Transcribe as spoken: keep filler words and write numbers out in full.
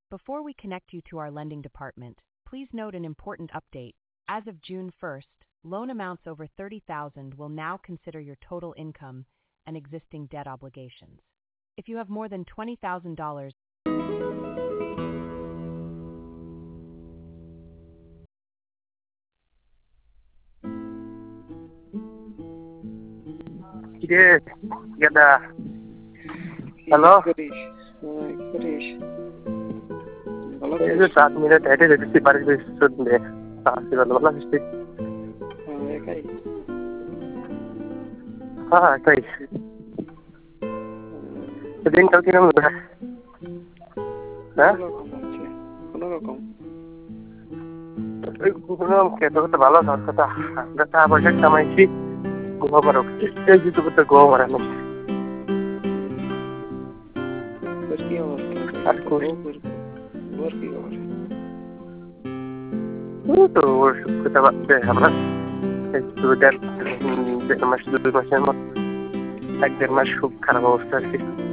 Before we connect you to our lending department, please note an important update. As of June first, loan amounts over thirty thousand dollars will now consider your total income and existing debt obligations. If you have more than twenty thousand dollars, Yes, gada. Hello? করিস হ্যাঁ করিস ভালো এই যে সাত minute হেঁটে যেতেছি বাড়ির পিছন দিয়ে আসছি ভালো ভালো আসছি একাই হ্যাঁ তাই দিনকাল কিরম হ্যাঁ কোনো রকম কোনো খেতে করতে ভালো ধর কথা আমরা টাকা পয়সা কামাইছি ঘুমাবার এই জিতু করতে ঘুমাবার আমি কি অবস্থা আর করি ওর কি খবর তো ওর কথা বাদে আমরা একটু দেড় দেড় মাস দুই মাসের মতো এক দেড় মাস খুব খারাপ অবস্থা আছে